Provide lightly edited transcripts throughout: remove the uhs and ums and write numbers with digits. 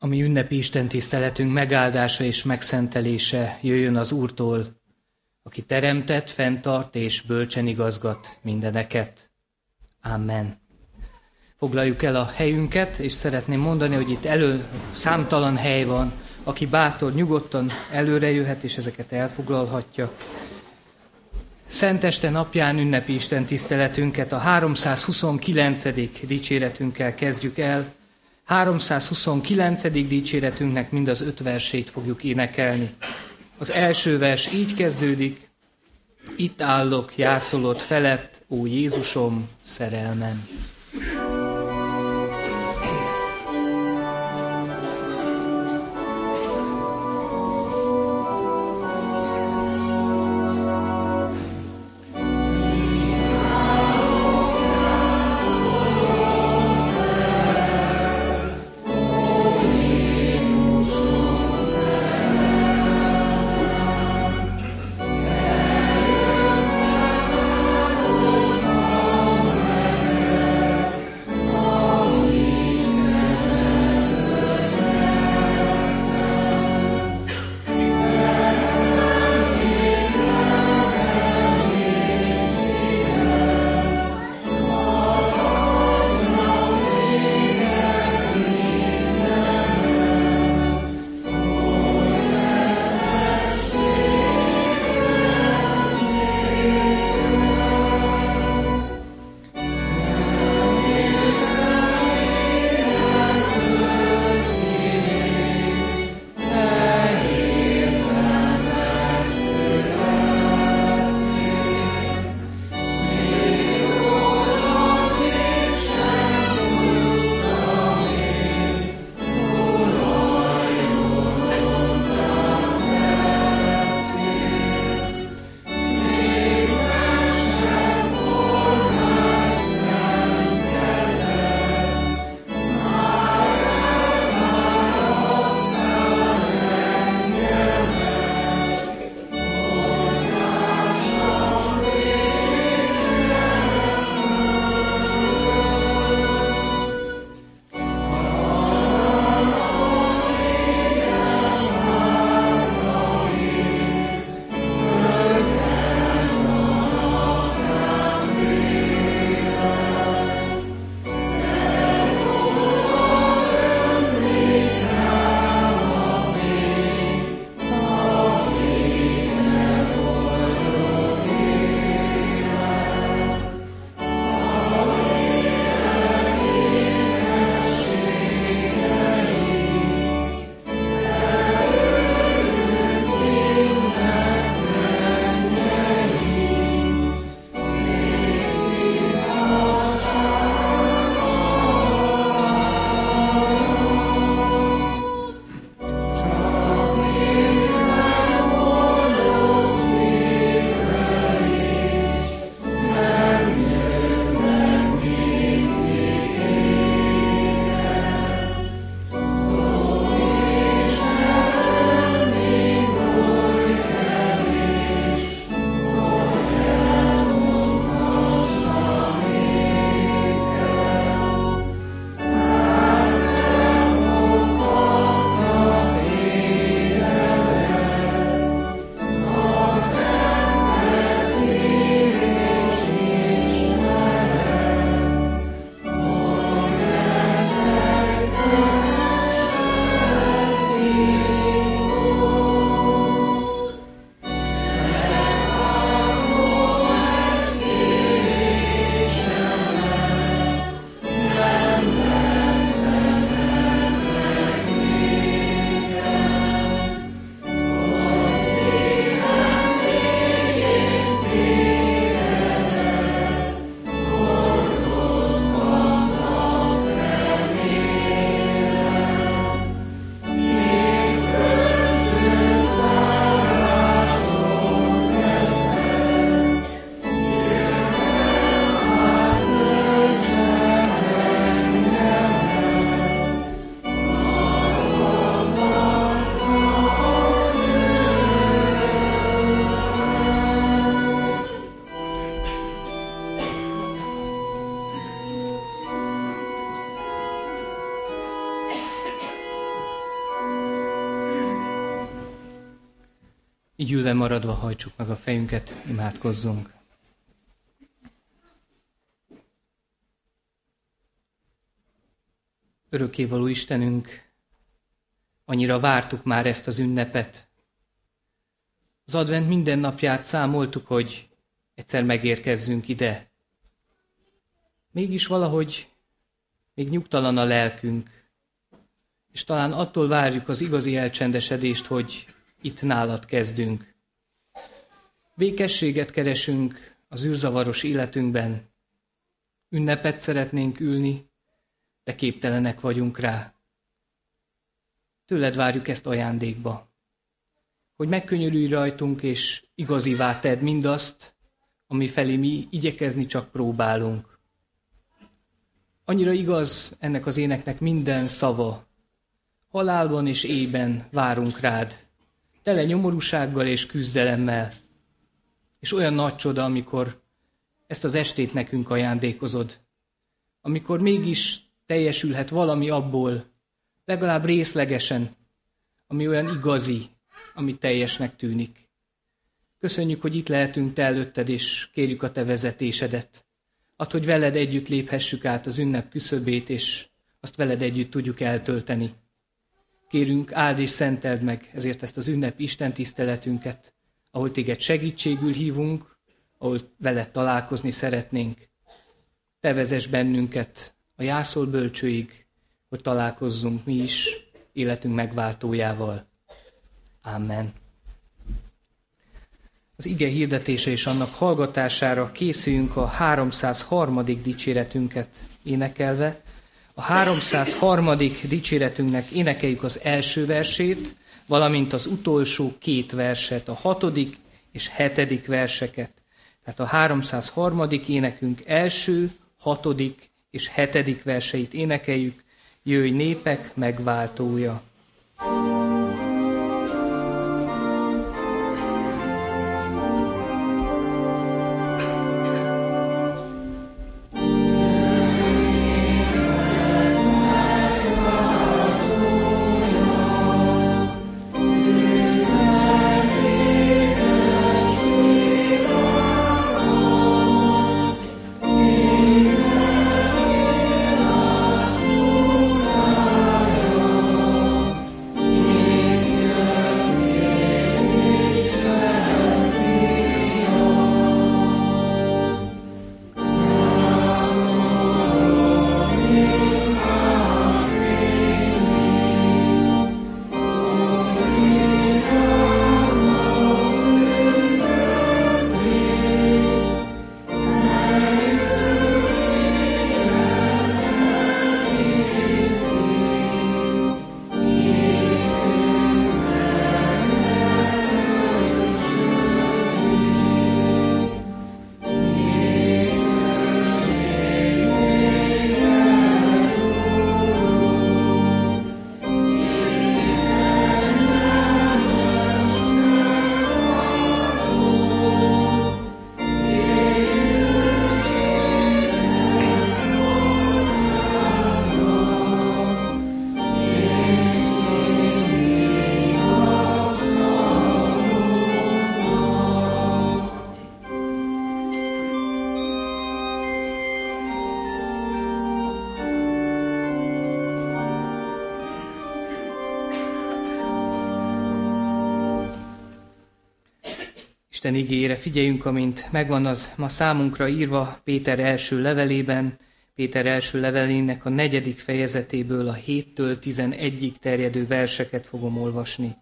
A mi ünnepi istentiszteletünk megáldása és megszentelése jöjjön az Úrtól, aki teremtett, fenntart és bölcsen igazgat mindeneket. Amen. Foglaljuk el a helyünket, és szeretném mondani, hogy itt elő számtalan hely van, aki bátor, nyugodtan előre jöhet, és ezeket elfoglalhatja. Szenteste napján ünnepi istentiszteletünket a 329. dicséretünkkel kezdjük el. 329. dicséretünknek mind az 5 versét fogjuk énekelni. Az első vers így kezdődik: Itt állok jászolod felett, ó Jézusom, szerelmem. Így ülve maradva hajtsuk meg a fejünket, imádkozzunk. Örökkévaló Istenünk, annyira vártuk már ezt az ünnepet. Az advent minden napját számoltuk, hogy egyszer megérkezzünk ide. Mégis valahogy még nyugtalan a lelkünk, és talán attól várjuk az igazi elcsendesedést, hogy itt nálad kezdünk. Békességet keresünk az űrzavaros életünkben. Ünnepet szeretnénk ülni, de képtelenek vagyunk rá. Tőled várjuk ezt ajándékba, hogy megkönyörülj rajtunk, és igazivá tedd mindazt, ami felé mi igyekezni csak próbálunk. Annyira igaz ennek az éneknek minden szava. Halálban és éjben várunk rád, tele nyomorúsággal és küzdelemmel. És olyan nagy csoda, amikor ezt az estét nekünk ajándékozod, amikor mégis teljesülhet valami abból, legalább részlegesen, ami olyan igazi, ami teljesnek tűnik. Köszönjük, hogy itt lehetünk te előtted, és kérjük a te vezetésedet. Add, hogy veled együtt léphessük át az ünnep küszöbét, és azt veled együtt tudjuk eltölteni. Kérünk, áld és szenteld meg ezért ezt az ünnep Isten tiszteletünket, ahol téged segítségül hívunk, ahol veled találkozni szeretnénk. Te vezess bennünket a jászol bölcsőig, hogy találkozzunk mi is életünk megváltójával. Amen. Az ige hirdetése és annak hallgatására készüljünk a 303. dicséretünket énekelve. A 303. dicséretünknek énekeljük az első versét, valamint az utolsó 2 verset, a 6. és 7. verseket. Tehát a 303. énekünk első, 6. és 7. verseit énekeljük, jöjj népek megváltója. Isten igéjére figyeljünk, amint megvan az ma számunkra írva Péter első levelében, Péter első levelének a 4. fejezetéből a 7-től 11-ig terjedő verseket fogom olvasni.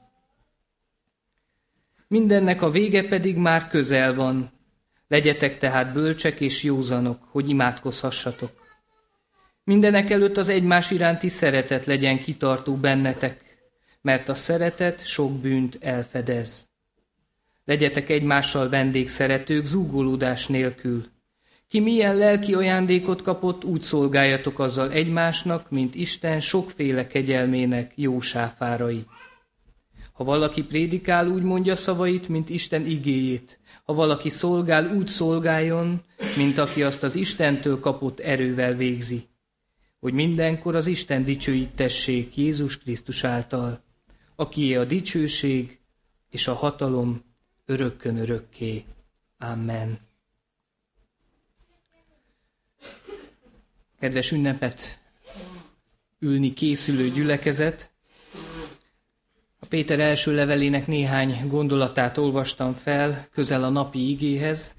Mindennek a vége pedig már közel van. Legyetek tehát bölcsek és józanok, hogy imádkozhassatok. Mindenek előtt az egymás iránti szeretet legyen kitartó bennetek, mert a szeretet sok bűnt elfedez. Legyetek egymással vendégszeretők zúgolódás nélkül. Ki milyen lelki ajándékot kapott, úgy szolgáljatok azzal egymásnak, mint Isten sokféle kegyelmének jó sáfárai. Ha valaki prédikál, úgy mondja szavait, mint Isten igéjét. Ha valaki szolgál, úgy szolgáljon, mint aki azt az Istentől kapott erővel végzi. Hogy mindenkor az Isten dicsőítessék Jézus Krisztus által, akié a dicsőség és a hatalom örökkön örökké. Amen. Kedves ünnepet ülni készülő gyülekezet, a Péter első levelének néhány gondolatát olvastam fel közel a napi igéhez,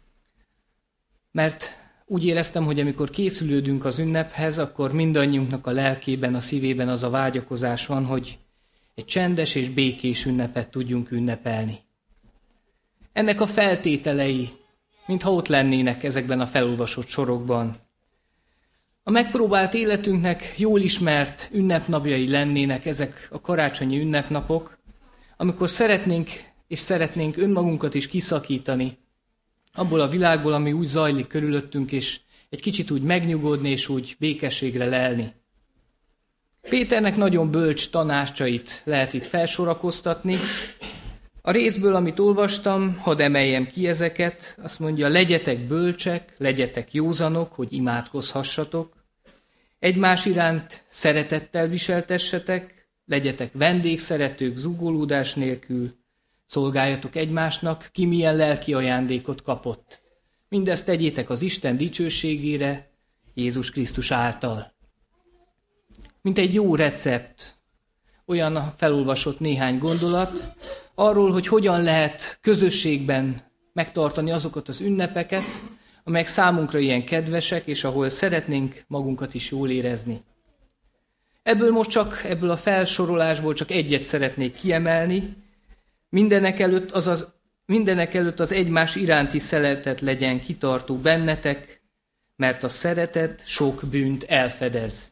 mert úgy éreztem, hogy amikor készülődünk az ünnephez, akkor mindannyiunknak a lelkében, a szívében az a vágyakozás van, hogy egy csendes és békés ünnepet tudjunk ünnepelni. Ennek a feltételei, mintha ott lennének ezekben a felolvasott sorokban. A megpróbált életünknek jól ismert ünnepnapjai lennének ezek a karácsonyi ünnepnapok, amikor szeretnénk önmagunkat is kiszakítani abból a világból, ami úgy zajlik körülöttünk, és egy kicsit úgy megnyugodni, és úgy békességre lelni. Péternek nagyon bölcs tanácsait lehet itt felsorakoztatni. A részből, amit olvastam, hadd emeljem ki ezeket, azt mondja, legyetek bölcsek, legyetek józanok, hogy imádkozhassatok, egymás iránt szeretettel viseltessetek, legyetek vendégszeretők zúgolódás nélkül, szolgáljatok egymásnak, ki milyen lelki ajándékot kapott. Mindezt tegyétek az Isten dicsőségére, Jézus Krisztus által. Mint egy jó recept, olyan felolvasott néhány gondolat, arról, hogy hogyan lehet közösségben megtartani azokat az ünnepeket, amelyek számunkra ilyen kedvesek, és ahol szeretnénk magunkat is jól érezni. Ebből a felsorolásból csak egyet szeretnék kiemelni, mindenek előtt az egymás iránti szeretet legyen kitartó bennetek, mert a szeretet sok bűnt elfedez.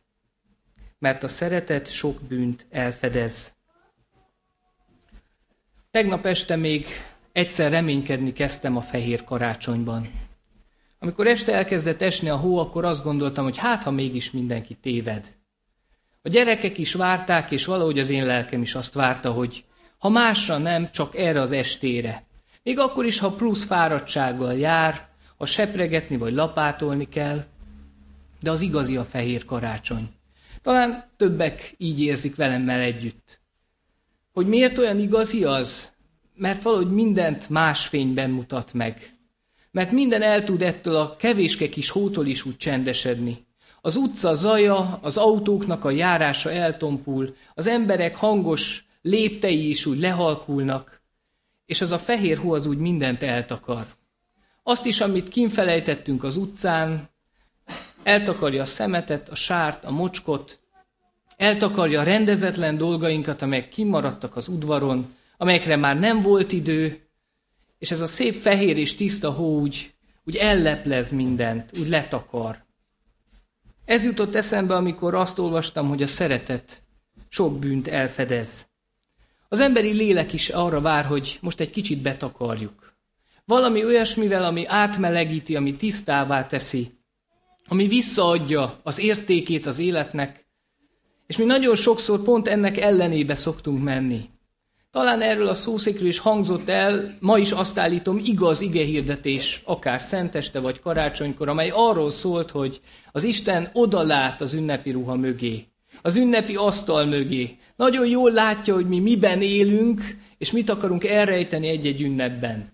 Tegnap este még egyszer reménykedni kezdtem a fehér karácsonyban. Amikor este elkezdett esni a hó, akkor azt gondoltam, hogy ha mégis mindenki téved. A gyerekek is várták, és valahogy az én lelkem is azt várta, hogy ha másra nem, csak erre az estére. Még akkor is, ha plusz fáradtsággal jár, ha sepregetni vagy lapátolni kell, de az igazi a fehér karácsony. Talán többek így érzik velemmel együtt. Hogy miért olyan igazi az? Mert valahogy mindent más fényben mutat meg. Mert minden el tud ettől a kevéske kis hótól is úgy csendesedni. Az utca zaja, az autóknak a járása eltompul, az emberek hangos léptei is úgy lehalkulnak, és az a fehér hó az úgy mindent eltakar. Azt is, amit kínfelejtettünk az utcán, eltakarja a szemetet, a sárt, a mocskot, eltakarja a rendezetlen dolgainkat, amelyek kimaradtak az udvaron, amelyekre már nem volt idő, és ez a szép fehér és tiszta hó úgy elleplez mindent, úgy letakar. Ez jutott eszembe, amikor azt olvastam, hogy a szeretet sok bűnt elfedez. Az emberi lélek is arra vár, hogy most egy kicsit betakarjuk. Valami olyasmivel, ami átmelegíti, ami tisztává teszi, ami visszaadja az értékét az életnek, és mi nagyon sokszor pont ennek ellenébe szoktunk menni. Talán erről a szószékről is hangzott el, ma is azt állítom, igaz igehirdetés, akár szenteste vagy karácsonykor, amely arról szólt, hogy az Isten odalát az ünnepi ruha mögé, az ünnepi asztal mögé. Nagyon jól látja, hogy mi miben élünk, és mit akarunk elrejteni egy-egy ünnepben.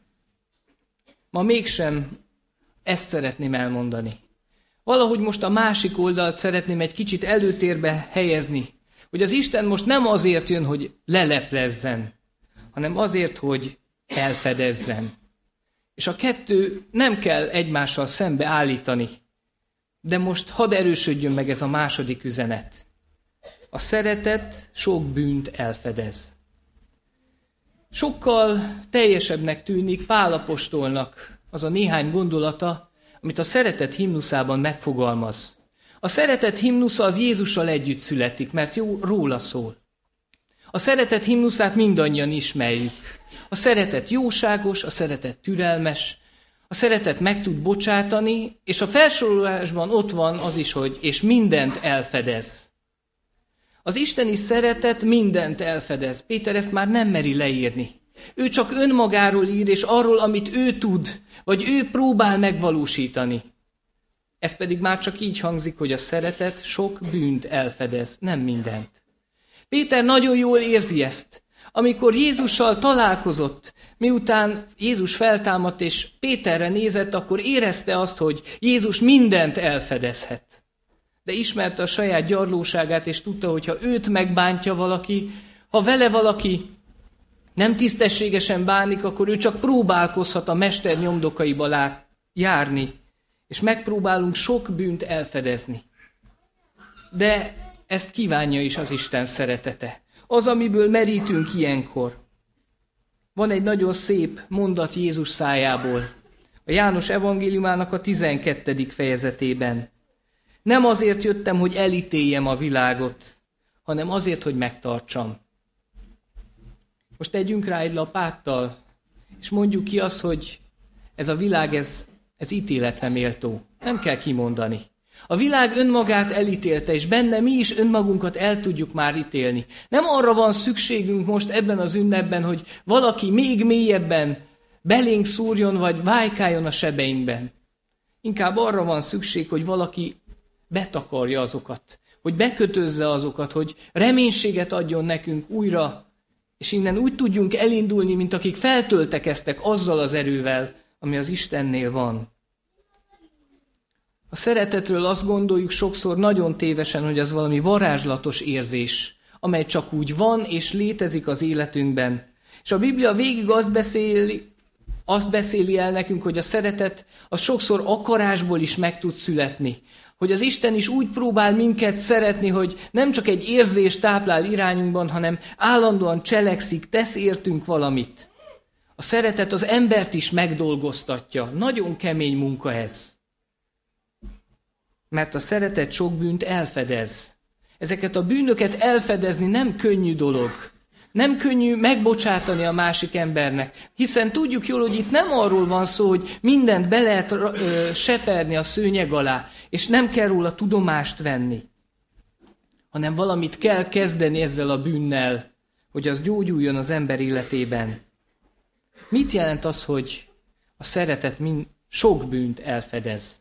Ma mégsem ezt szeretném elmondani. Valahogy most a másik oldalt szeretném egy kicsit előtérbe helyezni, hogy az Isten most nem azért jön, hogy leleplezzen, hanem azért, hogy elfedezzen. És a kettő nem kell egymással szembe állítani, de most hadd erősödjön meg ez a második üzenet. A szeretet sok bűnt elfedez. Sokkal teljesebbnek tűnik Pál apostolnak az a néhány gondolata, amit a szeretet himnuszában megfogalmaz. A szeretet himnusza az Jézussal együtt születik, mert róla szól. A szeretet himnuszát mindannyian ismerjük. A szeretet jóságos, a szeretet türelmes, a szeretet meg tud bocsátani, és a felsorolásban ott van az is, hogy és mindent elfedez. Az isteni szeretet mindent elfedez. Péter ezt már nem meri leírni. Ő csak önmagáról ír, és arról, amit ő tud, vagy ő próbál megvalósítani. Ez pedig már csak így hangzik, hogy a szeretet sok bűnt elfedez, nem mindent. Péter nagyon jól érzi ezt. Amikor Jézussal találkozott, miután Jézus feltámadt és Péterre nézett, akkor érezte azt, hogy Jézus mindent elfedezhet. De ismerte a saját gyarlóságát, és tudta, hogy ha őt megbántja valaki, ha vele valaki nem tisztességesen bánik, akkor ő csak próbálkozhat a mester nyomdokaiba járni, és megpróbálunk sok bűnt elfedezni. De ezt kívánja is az Isten szeretete. Az, amiből merítünk ilyenkor. Van egy nagyon szép mondat Jézus szájából, a János evangéliumának a 12. fejezetében. Nem azért jöttem, hogy elítéljem a világot, hanem azért, hogy megtartsam. Most tegyünk rá egy lapáttal, és mondjuk ki azt, hogy ez a világ, ez ítéletre méltó. Nem kell kimondani. A világ önmagát elítélte, és benne mi is önmagunkat el tudjuk már ítélni. Nem arra van szükségünk most ebben az ünnepben, hogy valaki még mélyebben belénk szúrjon, vagy vájkáljon a sebeinkben. Inkább arra van szükség, hogy valaki betakarja azokat, hogy bekötözze azokat, hogy reménységet adjon nekünk újra, és innen úgy tudjunk elindulni, mint akik feltöltekeztek azzal az erővel, ami az Istennél van. A szeretetről azt gondoljuk sokszor nagyon tévesen, hogy az valami varázslatos érzés, amely csak úgy van és létezik az életünkben. És a Biblia végig azt beszéli el nekünk, hogy a szeretet az sokszor akarásból is meg tud születni. Hogy az Isten is úgy próbál minket szeretni, hogy nem csak egy érzést táplál irányunkban, hanem állandóan cselekszik, tesz értünk valamit. A szeretet az embert is megdolgoztatja. Nagyon kemény munka ez. Mert a szeretet sok bűnt elfedez. Ezeket a bűnöket elfedezni nem könnyű dolog. Nem könnyű megbocsátani a másik embernek. Hiszen tudjuk jól, hogy itt nem arról van szó, hogy mindent be lehet seperni a szőnyeg alá, és nem kell róla tudomást venni. Hanem valamit kell kezdeni ezzel a bűnnel, hogy az gyógyuljon az ember életében. Mit jelent az, hogy a szeretet sok bűnt elfedez?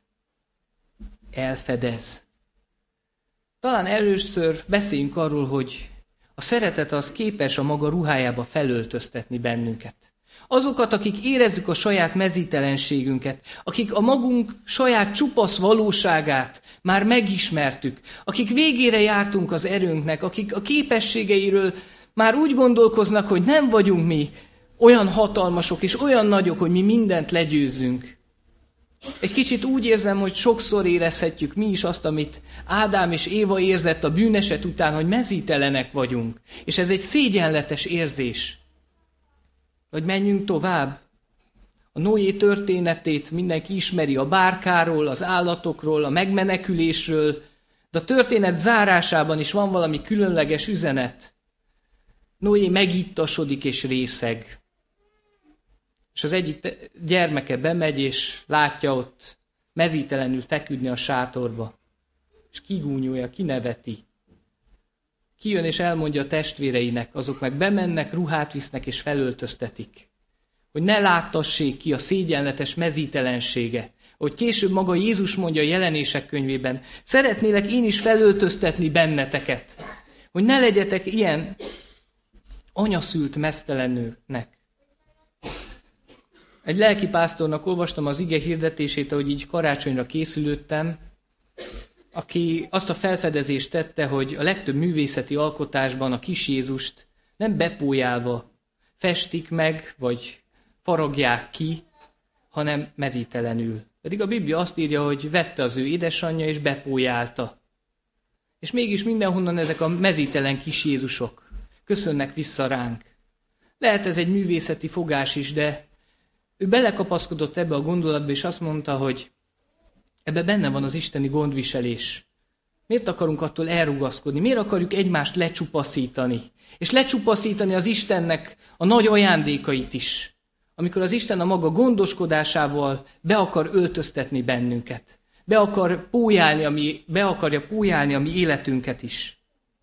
Elfedez. Talán először beszéljünk arról, hogy a szeretet az képes a maga ruhájába felöltöztetni bennünket. Azokat, akik érezzük a saját mezítelenségünket, akik a magunk saját csupasz valóságát már megismertük, akik végére jártunk az erőnknek, akik a képességeiről már úgy gondolkoznak, hogy nem vagyunk mi olyan hatalmasok és olyan nagyok, hogy mi mindent legyőzzünk. Egy kicsit úgy érzem, hogy sokszor érezhetjük mi is azt, amit Ádám és Éva érzett a bűneset után, hogy mezítelenek vagyunk. És ez egy szégyenletes érzés. Hogy menjünk tovább. A Noé történetét mindenki ismeri, a bárkáról, az állatokról, a megmenekülésről, de a történet zárásában is van valami különleges üzenet. Noé megittasodik és részeg. És az egyik gyermeke bemegy, és látja ott mezítelenül feküdni a sátorba. És kigúnyolja, kineveti. Kijön és elmondja a testvéreinek, azok meg bemennek, ruhát visznek és felöltöztetik. Hogy ne láttassék ki a szégyenletes mezítelensége. Hogy később maga Jézus mondja a Jelenések könyvében, szeretnélek én is felöltöztetni benneteket. Hogy ne legyetek ilyen anyaszült meztelenőnek. Egy lelkipásztornak olvastam az ige hirdetését, ahogy így karácsonyra készülődtem, aki azt a felfedezést tette, hogy a legtöbb művészeti alkotásban a kis Jézust nem bepójálva festik meg, vagy faragják ki, hanem mezítelenül. Pedig a Biblia azt írja, hogy vette az ő édesanyja és bepójálta. És mégis mindenhonnan ezek a mezítelen kis Jézusok köszönnek vissza ránk. Lehet ez egy művészeti fogás is, de ő belekapaszkodott ebbe a gondolatba, és azt mondta, hogy ebbe benne van az isteni gondviselés. Miért akarunk attól elrugaszkodni? Miért akarjuk egymást lecsupaszítani? És lecsupaszítani az Istennek a nagy ajándékait is. Amikor az Isten a maga gondoskodásával be akar öltöztetni bennünket. Be akarja pójálni a mi életünket is.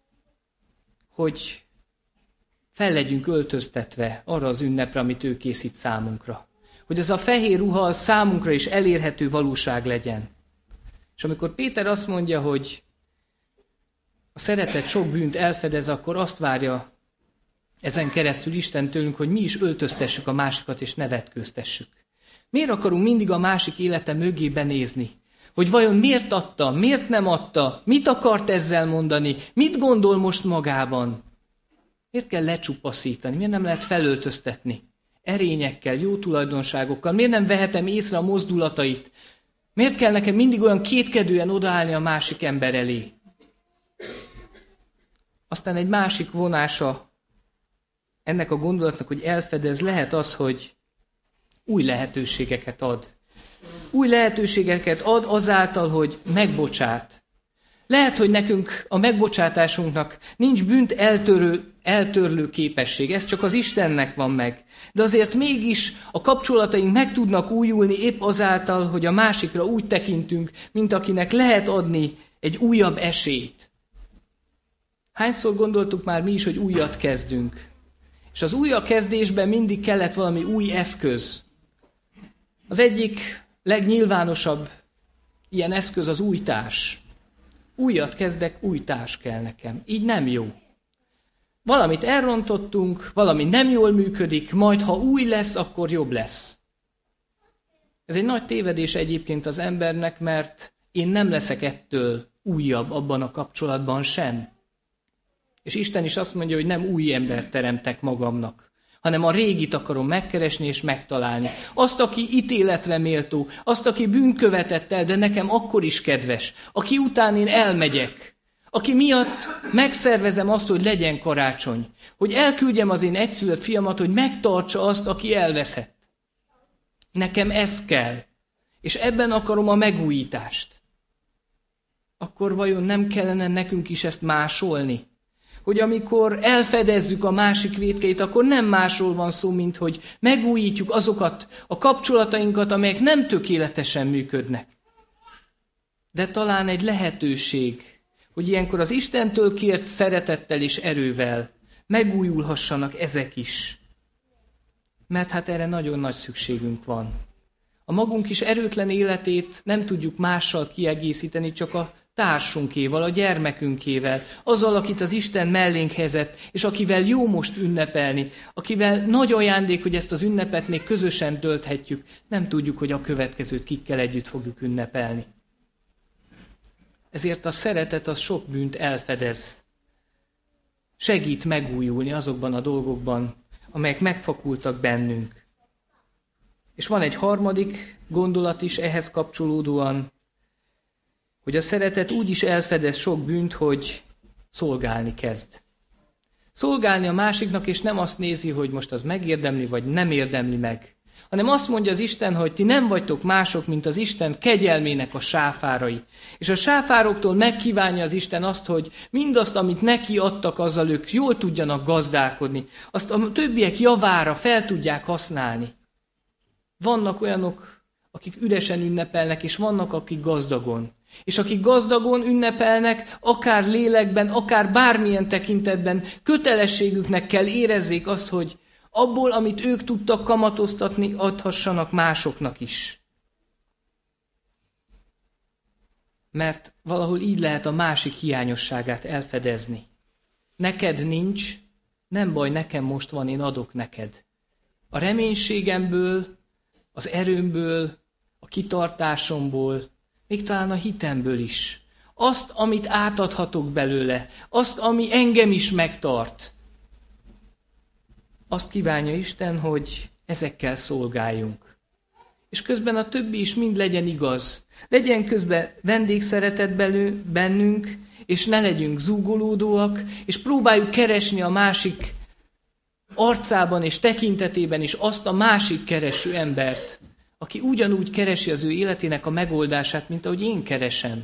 Hogy fel legyünk öltöztetve arra az ünnepre, amit ő készít számunkra. Hogy az a fehér ruha az számunkra is elérhető valóság legyen. És amikor Péter azt mondja, hogy a szeretet sok bűnt elfedez, akkor azt várja ezen keresztül Isten tőlünk, hogy mi is öltöztessük a másikat, és ne vetkőztessük. Miért akarunk mindig a másik élete mögé benézni? Hogy vajon miért adta, miért nem adta, mit akart ezzel mondani, mit gondol most magában? Miért kell lecsupaszítani, miért nem lehet felöltöztetni? Erényekkel, jó tulajdonságokkal, miért nem vehetem észre a mozdulatait? Miért kell nekem mindig olyan kétkedően odaállni a másik ember elé? Aztán egy másik vonása ennek a gondolatnak, hogy elfedez, lehet az, hogy új lehetőségeket ad. Új lehetőségeket ad azáltal, hogy megbocsát. Lehet, hogy nekünk a megbocsátásunknak nincs bűnt eltörlő képesség, ez csak az Istennek van meg. De azért mégis a kapcsolataink meg tudnak újulni épp azáltal, hogy a másikra úgy tekintünk, mint akinek lehet adni egy újabb esélyt. Hányszor gondoltuk már mi is, hogy újat kezdünk? És az újra kezdésben mindig kellett valami új eszköz. Az egyik legnyilvánosabb ilyen eszköz az új társ. Újat kezdek, új társ kell nekem. Így nem jó. Valamit elrontottunk, valami nem jól működik, majd ha új lesz, akkor jobb lesz. Ez egy nagy tévedés egyébként az embernek, mert én nem leszek ettől újabb abban a kapcsolatban sem. És Isten is azt mondja, hogy nem új embert teremtek magamnak, hanem a régit akarom megkeresni és megtalálni. Azt, aki ítéletre méltó, azt, aki bűnt követett el, de nekem akkor is kedves, aki után én elmegyek, aki miatt megszervezem azt, hogy legyen karácsony, hogy elküldjem az én egyszülött fiamat, hogy megtartsa azt, aki elveszett. Nekem ez kell, és ebben akarom a megújítást. Akkor vajon nem kellene nekünk is ezt másolni? Hogy amikor elfedezzük a másik vétkeit, akkor nem másról van szó, mint hogy megújítjuk azokat a kapcsolatainkat, amelyek nem tökéletesen működnek. De talán egy lehetőség, hogy ilyenkor az Istentől kért szeretettel és erővel megújulhassanak ezek is. Mert hát erre nagyon nagy szükségünk van. A magunk is erőtlen életét nem tudjuk mással kiegészíteni, csak a társunkéval, a gyermekünkével, azzal, akit az Isten mellénk helyezett, és akivel jó most ünnepelni, akivel nagy ajándék, hogy ezt az ünnepet még közösen tölthetjük, nem tudjuk, hogy a következőt kikkel együtt fogjuk ünnepelni. Ezért a szeretet az sok bűnt elfedez. Segít megújulni azokban a dolgokban, amelyek megfakultak bennünk. És van egy harmadik gondolat is ehhez kapcsolódóan, hogy a szeretet úgy is elfedez sok bűnt, hogy szolgálni kezd. Szolgálni a másiknak, és nem azt nézi, hogy most az megérdemli, vagy nem érdemli meg, hanem azt mondja az Isten, hogy ti nem vagytok mások, mint az Isten kegyelmének a sáfárai. És a sáfároktól megkívánja az Isten azt, hogy mindazt, amit neki adtak, azzal ők jól tudjanak gazdálkodni. Azt a többiek javára fel tudják használni. Vannak olyanok, akik üresen ünnepelnek, és vannak, akik gazdagon. És akik gazdagon ünnepelnek, akár lélekben, akár bármilyen tekintetben, kötelességüknek kell érezzék azt, hogy abból, amit ők tudtak kamatoztatni, adhassanak másoknak is. Mert valahol így lehet a másik hiányosságát elfedezni. Neked nincs, nem baj, nekem most van, én adok neked. A reménységemből, az erőmből, a kitartásomból, még talán a hitemből is. Azt, amit átadhatok belőle, azt, ami engem is megtart. Azt kívánja Isten, hogy ezekkel szolgáljunk. És közben a többi is mind legyen igaz. Legyen közben vendégszeretet bennünk, és ne legyünk zúgolódóak, és próbáljuk keresni a másik arcában és tekintetében is azt a másik kereső embert, aki ugyanúgy keresi az ő életének a megoldását, mint ahogy én keresem.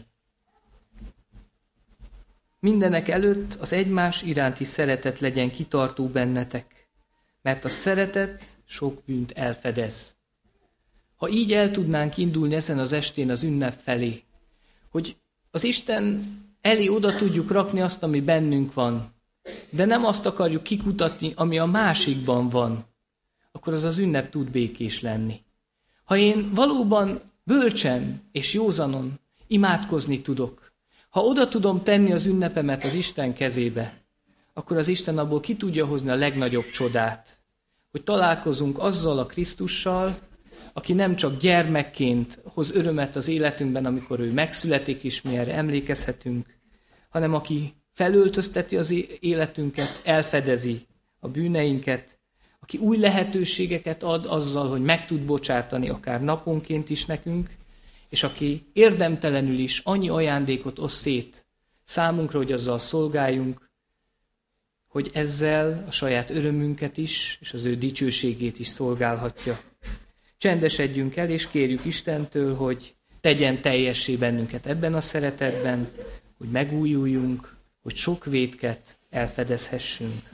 Mindenek előtt az egymás iránti szeretet legyen kitartó bennetek, mert a szeretet sok bűnt elfedez. Ha így el tudnánk indulni ezen az estén az ünnep felé, hogy az Isten elé oda tudjuk rakni azt, ami bennünk van, de nem azt akarjuk kikutatni, ami a másikban van, akkor az ünnep tud békés lenni. Ha én valóban bölcsen és józanon imádkozni tudok, ha oda tudom tenni az ünnepemet az Isten kezébe, akkor az Isten abból ki tudja hozni a legnagyobb csodát, hogy találkozunk azzal a Krisztussal, aki nem csak gyermekként hoz örömet az életünkben, amikor ő megszületik, és mi erre emlékezhetünk, hanem aki felöltözteti az életünket, elfedezi a bűneinket, aki új lehetőségeket ad azzal, hogy meg tud bocsátani akár naponként is nekünk, és aki érdemtelenül is annyi ajándékot oszt szét számunkra, hogy azzal szolgáljunk, hogy ezzel a saját örömünket is, és az ő dicsőségét is szolgálhatja. Csendesedjünk el, és kérjük Istentől, hogy tegyen teljessé bennünket ebben a szeretetben, hogy megújuljunk, hogy sok vétket elfedezhessünk.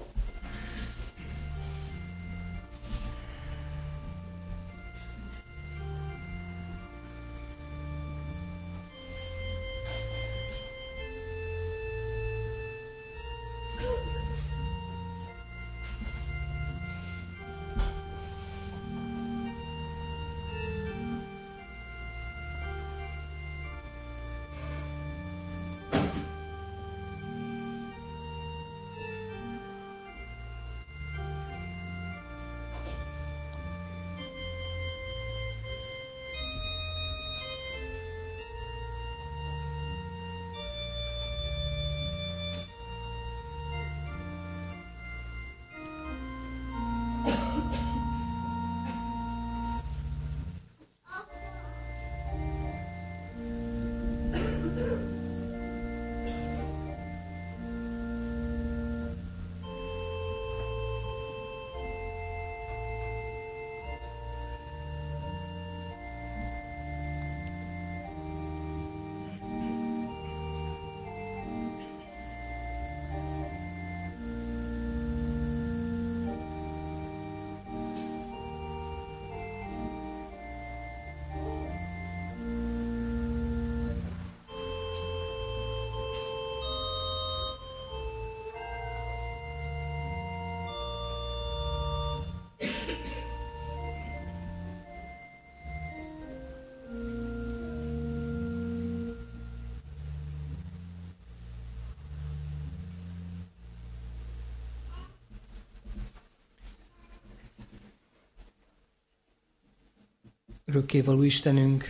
Örökkévaló Istenünk,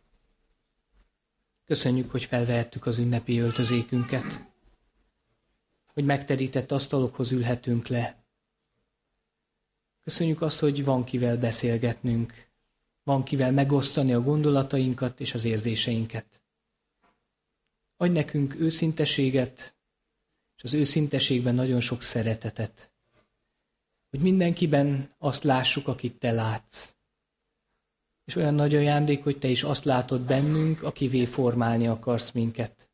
köszönjük, hogy felvehettük az ünnepi öltözékünket, hogy megterített asztalokhoz ülhetünk le. Köszönjük azt, hogy van kivel beszélgetnünk, van kivel megosztani a gondolatainkat és az érzéseinket. Adj nekünk őszinteséget, és az őszinteségben nagyon sok szeretetet, hogy mindenkiben azt lássuk, akit Te látsz. És olyan nagy ajándék, hogy Te is azt látod bennünk, akivé formálni akarsz minket.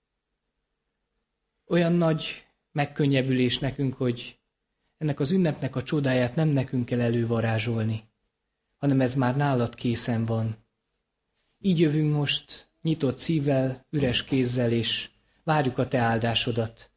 Olyan nagy megkönnyebbülés nekünk, hogy ennek az ünnepnek a csodáját nem nekünk kell elővarázsolni, hanem ez már nálad készen van. Így jövünk most nyitott szívvel, üres kézzel, és várjuk a Te áldásodat.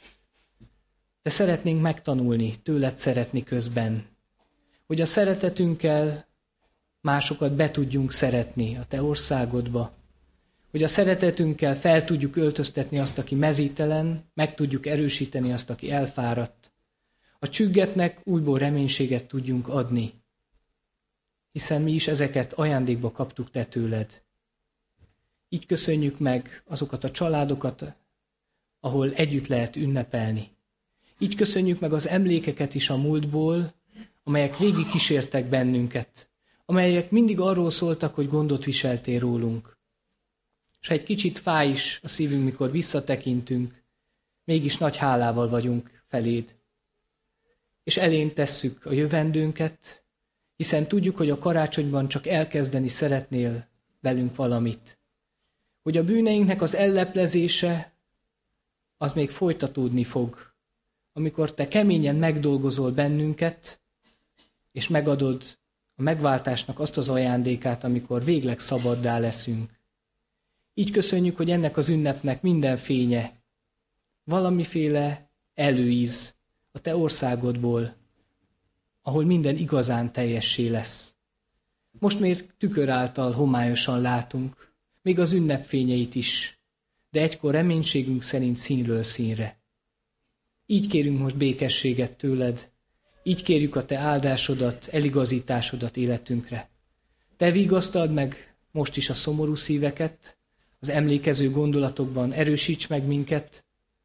De szeretnénk megtanulni, tőled szeretni közben, hogy a szeretetünkkel másokat be tudjunk szeretni a Te országodba, hogy a szeretetünkkel fel tudjuk öltöztetni azt, aki mezítelen, meg tudjuk erősíteni azt, aki elfáradt. A csüggetnek újból reménységet tudjunk adni, hiszen mi is ezeket ajándékba kaptuk Te tőled. Így köszönjük meg azokat a családokat, ahol együtt lehet ünnepelni. Így köszönjük meg az emlékeket is a múltból, amelyek végig kísértek bennünket, amelyek mindig arról szóltak, hogy gondot viseltél rólunk. És ha egy kicsit fáj is a szívünk, mikor visszatekintünk, mégis nagy hálával vagyunk feléd. És elénk tesszük a jövendőnket, hiszen tudjuk, hogy a karácsonyban csak elkezdeni szeretnél velünk valamit. Hogy a bűneinknek az elleplezése, az még folytatódni fog, amikor Te keményen megdolgozol bennünket, és megadod a megváltásnak azt az ajándékát, amikor végleg szabaddá leszünk. Így köszönjük, hogy ennek az ünnepnek minden fénye, valamiféle előíz a Te országodból, ahol minden igazán teljessé lesz. Most még tükör által homályosan látunk, még az ünnep fényeit is, de egykor reménységünk szerint színről színre. Így kérünk most békességet tőled, így kérjük a te áldásodat, eligazításodat életünkre. Te vigasztald meg most is a szomorú szíveket, az emlékező gondolatokban erősíts meg minket,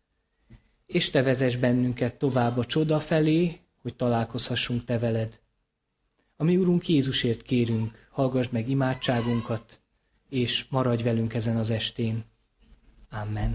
és te vezess bennünket tovább a csoda felé, hogy találkozhassunk te veled. A mi Urunk Jézusért kérünk, hallgass meg imádságunkat, és maradj velünk ezen az estén. Amen.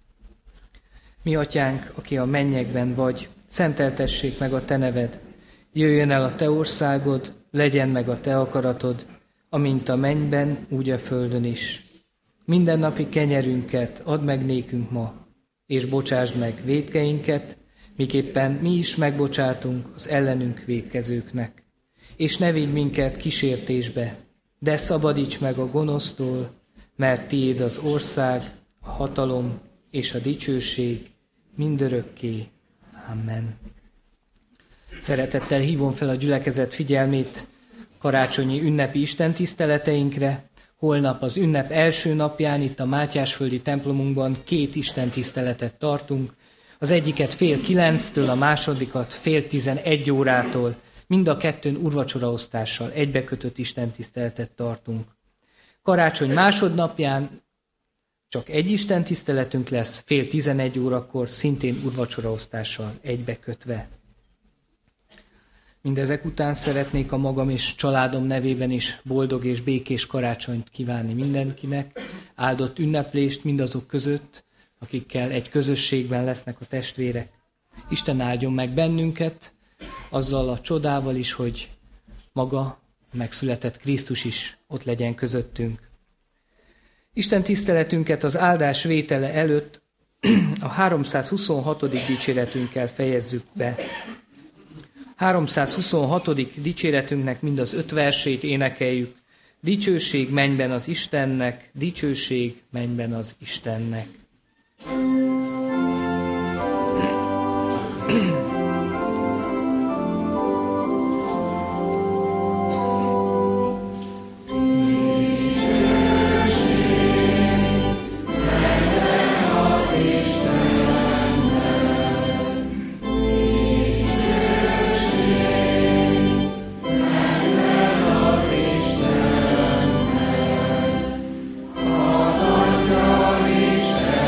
Mi atyánk, aki a mennyekben vagy, szenteltessék meg a te neved, jöjjön el a te országod, legyen meg a te akaratod, amint a mennyben, úgy a földön is. Mindennapi kenyerünket add meg nékünk ma, és bocsásd meg vétkeinket, miképpen mi is megbocsátunk az ellenünk vétkezőknek. És ne vigy minket kísértésbe, de szabadíts meg a gonosztól, mert tiéd az ország, a hatalom és a dicsőség mindörökké. Amen. Szeretettel hívom fel a gyülekezet figyelmét karácsonyi ünnepi istentiszteleteinkre. Holnap az ünnep első napján itt a Mátyásföldi templomunkban 2 istentiszteletet tartunk. Az egyiket 8:30-től, a másodikat 10:30 órától. Mind a kettőn úrvacsoraosztással egybekötött istentiszteletet tartunk. Karácsony másodnapján csak egy istentiszteletünk lesz, 10:30 órakor, szintén úrvacsoraosztással egybekötve. Mindezek után szeretnék a magam és családom nevében is boldog és békés karácsonyt kívánni mindenkinek, áldott ünneplést mindazok között, akikkel egy közösségben lesznek a testvérek. Isten áldjon meg bennünket, azzal a csodával is, hogy maga megszületett Krisztus is ott legyen közöttünk. Isten tiszteletünket az áldás vétele előtt a 326. dicséretünkkel fejezzük be. 326. dicséretünknek mind az 5 versét énekeljük. Dicsőség mennyben az Istennek, dicsőség mennyben az Istennek. Az Angyal Isten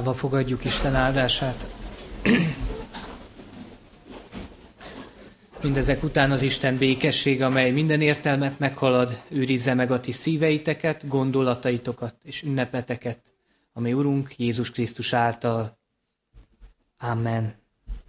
Állva fogadjuk Isten áldását. Mindezek után az Isten békesség, amely minden értelmet meghalad, őrizze meg a ti szíveiteket, gondolataitokat és ünnepeteket, ami Urunk Jézus Krisztus által. Amen.